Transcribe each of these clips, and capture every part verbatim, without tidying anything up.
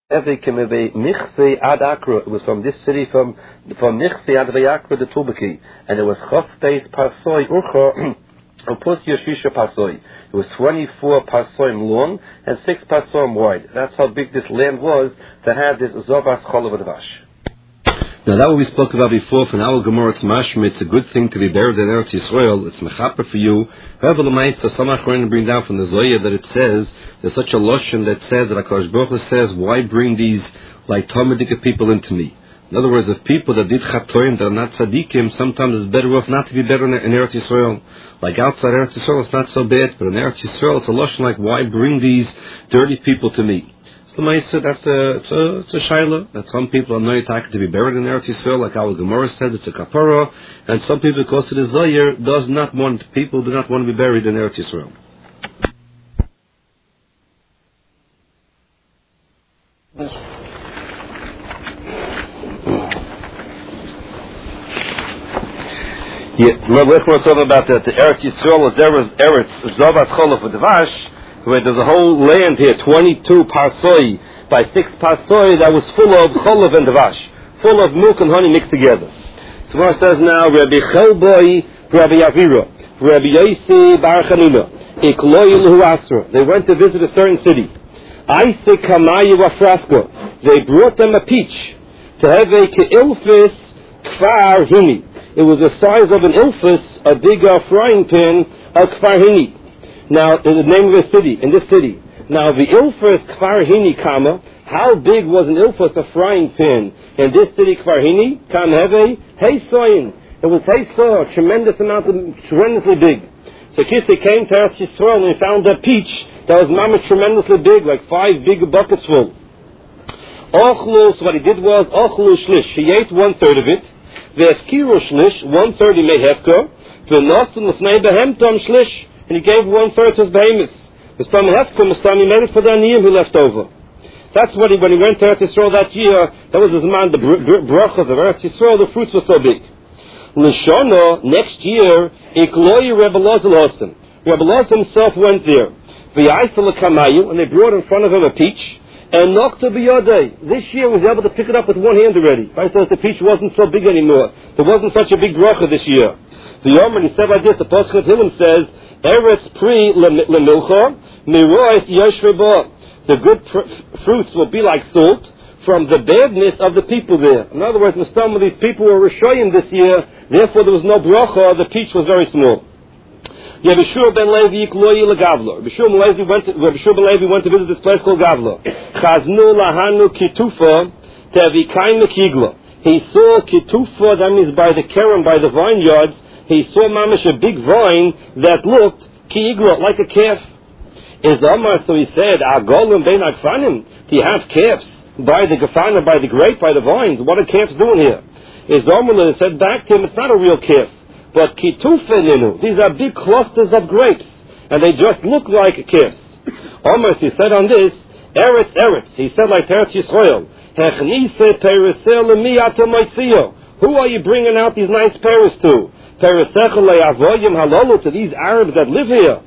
It was from this city, from from Nichse ad Vayakra to Tubaki, and it was Chof Beis Pasoi Urcha Upus Yoshisha Pasoi. It was twenty-four pasoim long and six pasoim wide. That's how big this land was to have this Zovas Cholav Advash. Now that what we spoke about before, for now Gemara it's mashma, it's a good thing to be buried in Eretz Yisrael, it's mechaper for you. However, the Maisa, some Achronim bring down from the Zoya that it says, there's such a lotion that says, that HaKadosh Baruch Hu says, why bring these like Talmudic people into me? In other words, if people that did Chatoim, that are not Tzadikim, sometimes it's better off not to be better in Eretz Yisrael. Like outside Eretz Yisrael it's not so bad, but in Eretz Yisrael it's a lotion like, why bring these dirty people to me? So Maisa, that's a, it's a, it's a shaila, that some people are not to be buried in Eretz Yisrael, like our Gemara says, it's a kapara, and some people, because it is Zoyer, does not want, people do not want to be buried in Eretz Yisrael. Yeah, let's talk about that. The Eretz Yisrael is Eretz Zavas Cholav Advash, where there's a whole land here, twenty-two parsoi by six parsoi, that was full of cholav and dvash, full of milk and honey mixed together. So what it says now, Rabbi Chelboi, Rabbi Avira, Rabbi Yossi Bar Chanina, Ikloy Lahu Asra. They went to visit a certain city. Aise Kamayu Afrasko. They brought them a peach to have a keilfis kfar hini. It was the size of an ilfis, a bigger frying pan of kfar hini. Now, in the name of the city, in this city. Now, the ilfus Kfar Hini Kama, how big was an ilfus, a frying pan, in this city Kfar Hini? Kam Heve, Heisoyin. It was Heiso, a tremendous amount of, tremendously big. So Kisi came to Eretz Yisrael and he found a peach that was mamish tremendously big, like five big buckets full. Ochlu, so what he did was, Ochlu Shlish, he ate one third of it. Ve'efkiru Shlish, one third he made hefker. Ve'nosten Lefnei Behemtom Shlish, and he gave one third to his behemoths. Mistam Hefka, Mistam, he made it for the Aniyim who left over. That's what he, when he went to Eretz Yisrael that year, that was his man, the brachas of Eretz Yisrael, the fruits were so big. L'shona, next year, Ikloyi Rebbe Lozel Hosen. Rebbe Lozel himself went there. V'yaisel Kamayu, and they brought in front of him a peach, and Nokta B'yodei. This year was able to pick it up with one hand already. I thought the peach wasn't so big anymore. There wasn't such a big bracha this year. The Yom, when he said like this, the Pasuk of Hillim says, Eretz pri lemilcha, mirois yoshveba. The good pr- fruits will be like salt from the badness of the people there. In other words, some of these people were Rishoyim this year, therefore there was no bracha, the peach was very small. Yabishur ben Levi ikloyi legavla. Yabishur ben Levi went to, Yabishur ben Levi went to visit this place called Gavla. Chaznu lahanu kitufa tevikayim kigla. He saw kitufa, that means by the kerem, by the vineyards. He saw mamish a big vine that looked kiigla, like a calf. Is Omar, so he said, Agolim bein agfanim. Do you have calves by the gefana, by the grape, by the vines? What are calves doing here? Is Omar said back to him, it's not a real calf, but kitufeninu. These are big clusters of grapes, and they just look like calves. Omar, he said on this, Eretz, Eretz. He said like Eretz Yisrael, Hechnise perisel miyato. Who are you bringing out these nice pears to? To these Arabs that live here,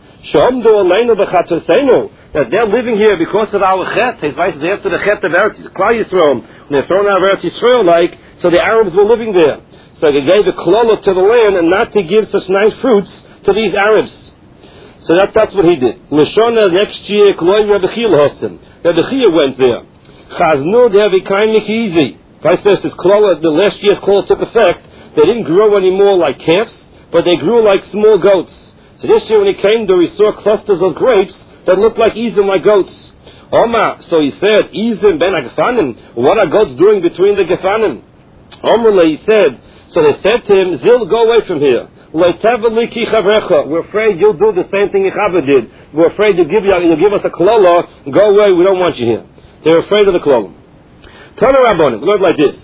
that they're living here because of our chet. They after the chet of Eretz Yisrael, when they're thrown out of Eretz Yisrael, like so the Arabs were living there. So they gave the klala to the land and not to give such nice fruits to these Arabs. So that, that's what he did. Lashona next year, Kloy Rebbe Chil Hostin. Rebbe Chil went there. Chaznu de'avikaim mikizi. Vice versa, the last year's klala took effect. They didn't grow anymore like calves, but they grew like small goats. So this year when he came there, he saw clusters of grapes that looked like Izim, like goats. Omar, so he said, Izim ben Gefanim, what are goats doing between the Gefanim? Omar, he said, so they said to him, Zil, go away from here. We're afraid you'll do the same thing Yechava did. We're afraid you'll give, you, you'll give us a klala, go away, we don't want you here. They're afraid of the klala. Turn around on it, learn like this.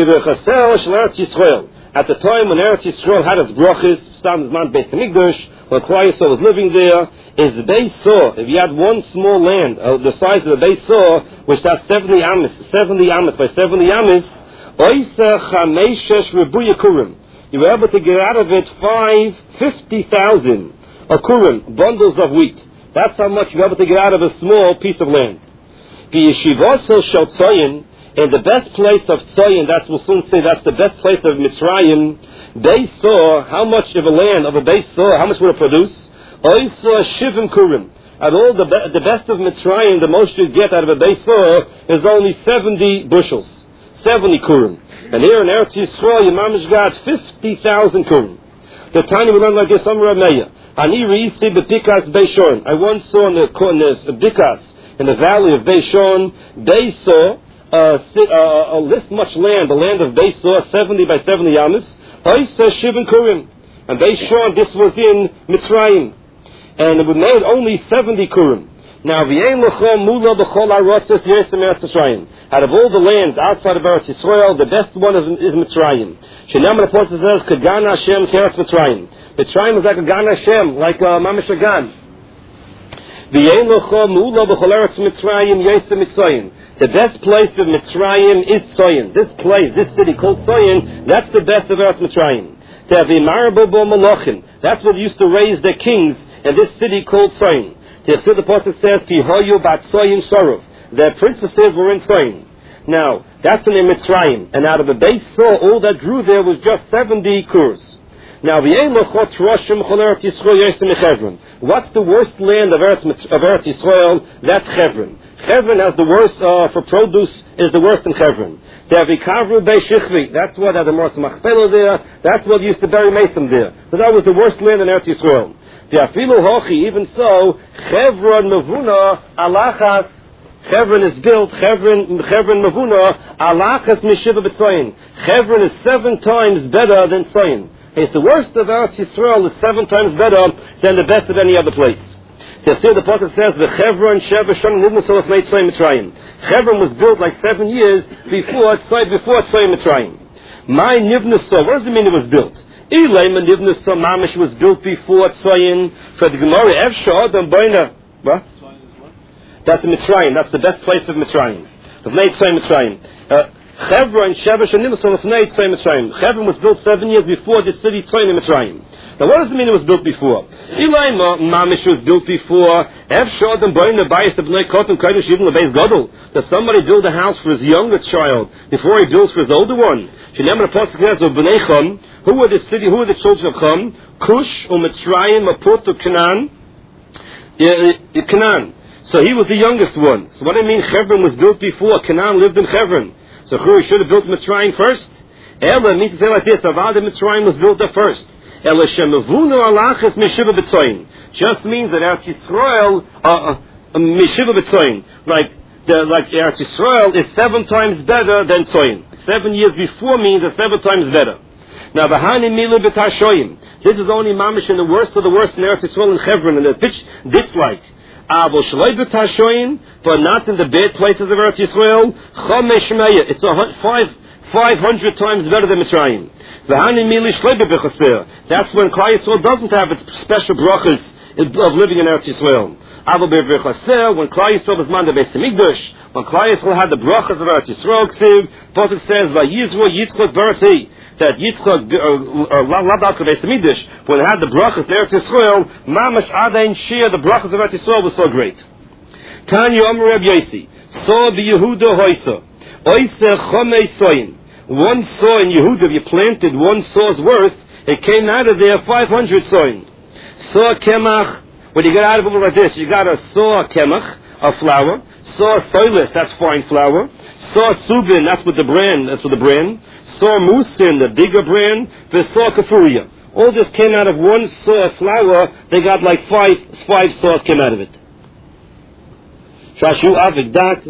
At the time when Eretz Yisrael had its brachas, Stam Zman Beis Hamikdash, when Klal Yisrael was living there, is the Beis Sor. If you had one small land, uh, the size of the Beis Sor, which has seventy amis, seventy amis by seventy amis, Oisa Chameshesh Rebuya Kurim. You were able to get out of it five, fifty thousand akurim, bundles of wheat. That's how much you were able to get out of a small piece of land. V'yeshivoso shel tzoyin, and the best place of tzoyin, that's we'll soon say that's the best place of Mitzrayim. They saw how much of a land of a base saw, how much would it produce? I saw shivim kurim. At all the be- the best of Mitzrayim, the most you get out of a base saw is only seventy bushels, seventy kurim. And here in Eretz Yisrael, Yemamish got fifty thousand kurim. The tiny we learn like this, Amar Meya. Ani reisi bepikas Beishon. I once saw in the in the Bikas in the valley of Beishon, they saw uh, uh, uh, this much land, the land of Beisor, seventy by seventy yamas. Oisa Shivin Kurim, and Beishon. This was in Mitzrayim, and it made only seventy kurim. Now, v'yein l'chom mula b'chol ha'rotzos yesem Eretz Yisrael. Out of all the lands outside of Eretz Yisrael, the best one is, is Mitzrayim. Shenam the Apostle says, "Kagan Hashem keretz Mitzrayim." Mitzrayim is like a Gan Hashem, like a Mamish Gan. V'yein l'chom mula b'chol Eretz Mitzrayim yesem Mitzrayim. The best place of Mitzrayim is Tzoyin. This place, this city called Tzoyin, that's the best of Eretz Mitzrayim. That's what used to raise the kings in this city called Tzoyin. The Apostle says, the princesses were in Tzoyin. Now, that's in Mitzrayim. And out of the base saw, all that grew there was just seventy kurs. Now, what's the worst land of Eretz, of Eretz Yisrael? That's Hebron. Hebron has the worst, uh, for produce, is the worst in Hebron. That's what had the most machpelah there. That's what used to bury Mason there. So that was the worst land in Eretz Yisrael. Even so, Hebron Mavuna Alachas. Hebron is built. Hebron Hebron Mavuna Alachas Mishiva B'Tzoyin. Hebron is seven times better than Tzoyin. It's the worst of Eretz Yisrael is seven times better than the best of any other place. So here the Prophet says, the Hebron Sheva Shon Nidnasol of Tzoyin Mitzrayim. Hebron was built like seven years before Tzoyin before Tzoyin Mitzrayim. My Nivnasol. What does it mean it was built? Elayman Nivnasol Mamish was built before Tzoyin. For the Gemara Efshad and Boina. What? That's in Mitzrayim. That's the best place of Mitzrayim. Of Tzoyin Mitzrayim. Hebron Sheva Shon Nidnasol of Tzoyin Mitzrayim. Hebron was built seven years before the city Tzoyin in Mitzrayim. Now, what does it mean it was built before? Elayma Mamish was built before. Efshad and Boina Bayis of Bnei Kotum Kodesh Yidin LeBeis Gadol. Does somebody build a house for his youngest child before he builds for his older one? Shenamar Apostle says of Bnei Chum. Who were the city? Who were the children of Chum? Cush, Umitzrayim, Maput, Canaan. Canaan. So he was the youngest one. So what do I mean? Hebron was built before. Canaan lived in Hebron. So who should have built Mitzrayim first? Ela means to say like this: Avad Mitzrayim was built there first. Ela Shemavunu Alachas Mishiva B'Tzoyin. Just means that Eretz Yisrael uh, uh, Mishiva B'Tzoyin, like the, like Eretz Yisrael is seven times better than Tzoyin. Seven years before means it's seven times better. Now, Bahani Milu B'Tashoyim. This is only mamish in the worst of the worst in Eretz Yisrael and Hebron, and the pitch ditch like. Avo Shaloi B'Tashoyim, but not in the bad places of Eretz Yisrael. Chomesh Meya. It's a five five hundred times better than Mitzrayim. Bahani Milu Shaloi B'Chaser. That's when Klal Yisrael doesn't have its special brachas of living in Eretz Yisrael. Avo B'Chaser, when Klal Yisrael was man the Beis Hamikdash, when Klal Yisrael had the brachas of Eretz Yisrael, Ksiv, Pasuk says, Vayizro Yitzchak Berati. That Yitzchak, Ladal Beis Hamikdash, when it had the brachas of Eretz Yisrael, Mamash Adain Shia, the brachas of Eretz Yisrael was so great. Tanya Amar Reb Yosi, Saw B'Yehuda Hoysa, Oysa Chomei Soyin. One saw in Yehuda, if you planted one saw's worth, it came out of there five hundred soyin. Saw Kemach, when you get out of it like this, you got a saw Kemach, a flour, saw Soilis, that's fine flour, saw Subin, that's with the bran, that's with the bran, saw Musin, the bigger bran, the saw Kafuria. All this came out of one saw flour, they got like five, five saws came out of it. Shashu Avik Dak.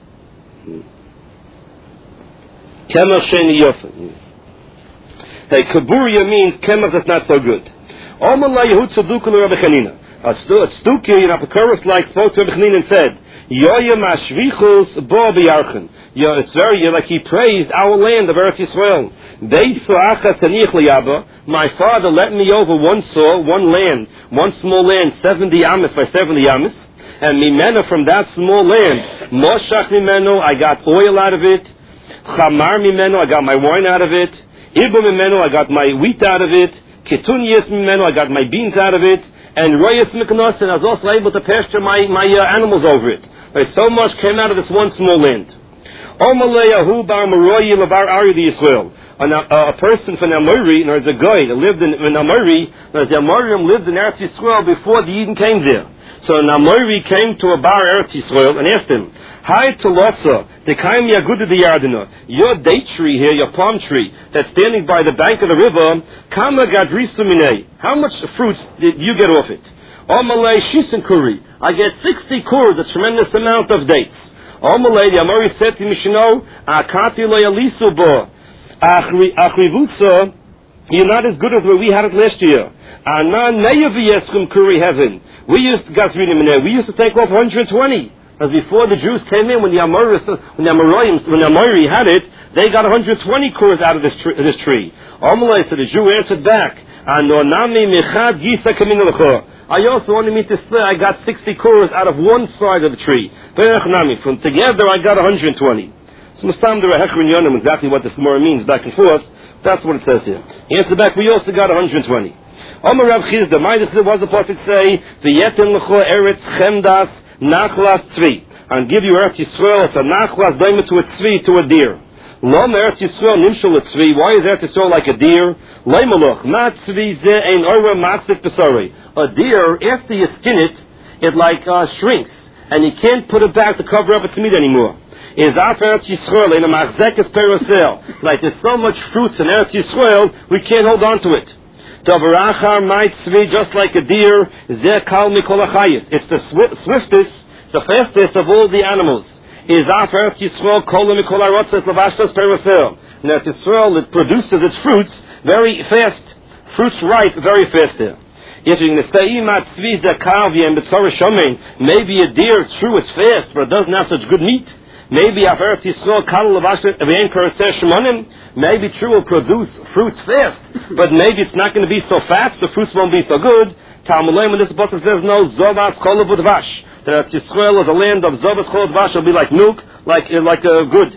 Kemach Sheni Yofen. Hey, Kaburia means Kemach that's not so good. Omallah Yehud Tzadukul Rabbi Chanina. A Stuki, an Apocaros like spoke to Rabbi Chanina and said, Yoyam Ashvichus Bo B'Yarchen. It's very, like he praised our land of Eretz Yisrael. My father let me over one saw, one land, one small land, seventy amas by seventy amas. And Mimena from that small land, Moshach Mimeno, I got oil out of it. Chamar Mimeno, I got my wine out of it. Ibu Mimeno, I got my wheat out of it. Ketunyas Mimeno, I got my beans out of it. And Royas Miknos, and I was also able to pasture my, my uh, animals over it. Like, so much came out of this one small land. Omaleyahu bar Meroyi levar Ari the Yisrael. A person from Amori, and there's a guy that lived in, in Amori, and the Amorim lived in Eretz Yisrael before the Eden came there. So an Amori came to a bar Eretz Yisrael and asked him, Hi Tolosa, the Kaim Yaguda the Yardana, your date tree here, your palm tree, that's standing by the bank of the river, Kama Gadrisu Minei, how much fruits did you get off it? Omalei Shisen Kuri, I get sixty kurs, a tremendous amount of dates. Omalei, the Amori said to Mishno, Akati Loyalisu Bo, Achrivusa, you're not as good as what we had it last year. Ana Neyavieskum Kuri heaven. We used to Gazrinim in there. We used to take off one hundred twenty. As before the Jews came in, when the Amoris, when the Amorim, when the Amori had it, they got one hundred twenty kurs out of this tree. This tree. Amalei, so the Jew answered back, Anonami Mechad Gisa Kaminalacha. I also wanted me to say I got sixty kurs out of one side of the tree. From together I got one hundred twenty. So Mustam there Hechrin Yonim, exactly what this Gemara means back and forth. That's what it says here. He answered back, we also got one hundred twenty. Omar Rav Chizda, my this was the pasuk say, V'yetin l'cho eretz chemdas nachlas tzvi. And give you Eretz Yisrael, it's a nachlas daima to a tzvi, to a deer. Lom Eretz Yisrael nimshal a tzvi. Why is Eretz Yisrael like a deer? Leimalach, ma tzvi ze ein orwa maksik besari. A deer, after you skin it, it like uh, shrinks, and you can't put it back to cover up its meat anymore. Is Af Eretz Yisrael in a machzekes perosel. Like there's so much fruits in Eretz Yisrael, we can't hold on to it. Davarachar might tzvi, just like a deer, zeh kal mikol achayis. It's the swiftest, the fastest of all the animals. Is Af Eretz Yisrael kol mikol arotzes lavashtas perosel. In Eretz Yisrael, it produces its fruits very fast. Fruits ripe very fast there. If you can say, maybe a deer, true, it's fast, but it doesn't have such good meat. Maybe Eretz Yisrael maybe true will produce fruits fast, but maybe it's not going to be so fast, the fruits won't be so good. Talmud when this apostle says no, Zovas Cholav Udvash, that Eretz Yisrael is a land of Zovas Cholav Udvash, will be like milk, like like a good.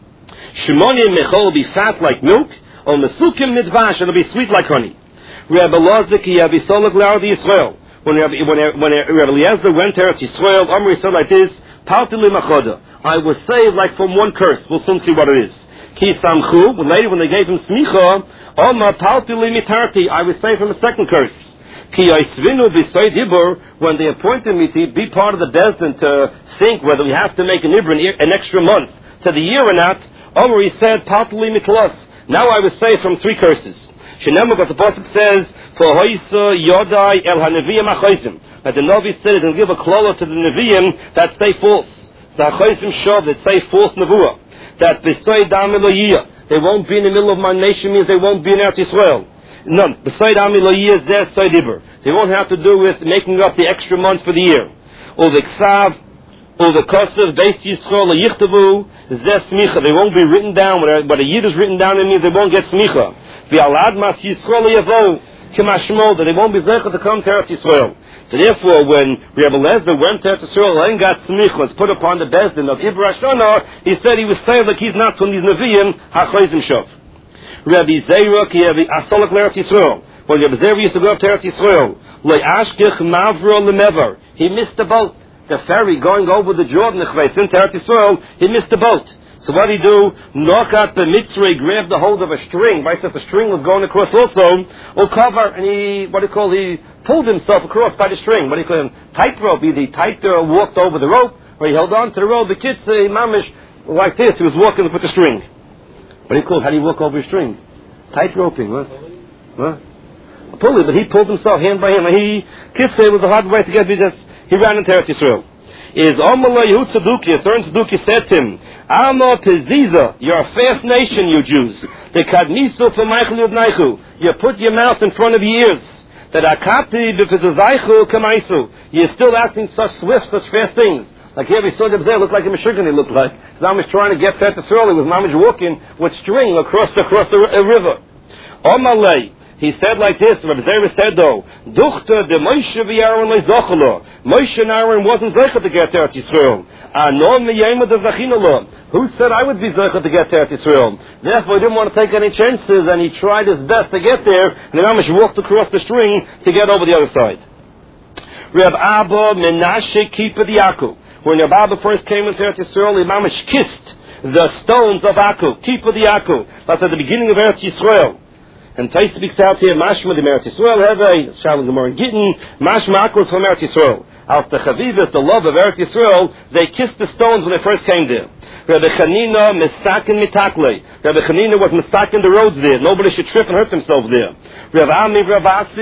Shimonim Mechol will be fat like milk, or Mesukim Nidvash, it'll be sweet like honey. Rabbi Lozdiki Yavisolak Lardi Yisrael. When Rabbi when Rabbi Eliezer went to Eretz Yisrael, Omri said like this, Paltili Machoda. I was saved like from one curse. We'll soon see what it is. Ki Samchu, later when they gave him Smicha, Oma Paltili Mitarti, I was saved from a second curse. Ki Aisvinu B'Soy Dibur, when they appointed me to be part of the Bezdin to think whether we have to make an Ibra an extra month to the year or not, Omri said, Paltili Mitlos. Now I was saved from three curses. Shenemah, what the Pasuk says, for Hoysa Yodai El HaNeviim HaChoysim, that the Novi said is going to give a klola to the Neviim that say false. The HaChoysim Shov that say false Nevuah. That B'Soy Dam Eloyiyah, they won't be in the middle of my nation, means they won't be in Eretz Yisrael. None. B'Soy Dam Eloyiyah Zeh Soy Dibur. They won't have to do with making up the extra months for the year. Or the Ksav, or the Kosev, Beis Yisrael, Yichtavu, Zeh Smicha. They won't be written down. What a Yid is written down, it means they won't get Smicha. V'Alad Mas Yisrael Yavo, Kimashmo, that they won't be Zechah to come to Eretz Yisrael. So therefore, when Rabbi Eliezer went to Eretz Yisrael and got Smicha, was put upon the Bezdin of Ibra Shana, he said he was saved like he's not from these Nevi'im, HaChoyzim Shov. Rabbi Zera, ki Rabbi Asolak Eretz Yisrael. When Rabbi Zera used to go up to Eretz Yisrael, Lo Ashkech Mavro Lemever, he missed the boat. The ferry going over the Jordan into Eretz Yisrael, he missed the boat. So what did he do? Nokat the Mitzri grabbed the hold of a string. Right, says the string was going across also. Or cover, and he, what do you call, he pulled himself across by the string. What do you call him? Tightrope. Either he tight or walked over the rope, or he held on to the rope. The kids say, mamish, like this, he was walking with the string. What do you call, how do you walk over a string? Tight roping, what? What? A pulley, but he pulled himself hand by hand. And he, kids say it was a hard way to get, because he ran into Eretz Yisrael. Is Omala Yehud Tzeduki, a certain Tzeduki said to him, Amo Teziza, you're a fast nation, you Jews. The Kadmisu for Michael Yudnaichu, you put your mouth in front of your ears. That Akati B'Fizazaichu Kamaisu, you're still acting such swift, such fast things. Like here we saw the B'zeh, looked like a Meshuggah he looked like. Mamish trying to get to Eretz Yisrael, he was Mamish walking with string across the, across the uh, river. Omalei, he said like this, Rabbi Zera said though, Duchta de Moshe v'Aaron le'zochalo. Moshe and Aaron wasn't zeicha to get to Eretz Yisrael. Anon miyayma de zachinalo. Who said I would be zeicha to get to Eretz Yisrael? Therefore he didn't want to take any chances, and he tried his best to get there, and the Amish walked across the string to get over the other side. Reb Abba Menashe Kippur Yaakov. When your Baba first came into Eretz Yisrael, he mamish kissed the stones of Akku, keep of the Akku. That's at the beginning of Eretz Yisrael. And Tais speaks out here, Mashma the Eretz Yisrael, Hevei, Shalom Gemara Gittin, Mashma Akku is from Eretz Yisrael. As the Chavivas, the love of Eretz Yisrael, they kissed the stones when they first came there. Rabbi Chanina misakin mitakle. Rabbi Chanina was misakin the roads there. Nobody should trip and hurt themselves there. Rabbi Ami, Rabbi Asi,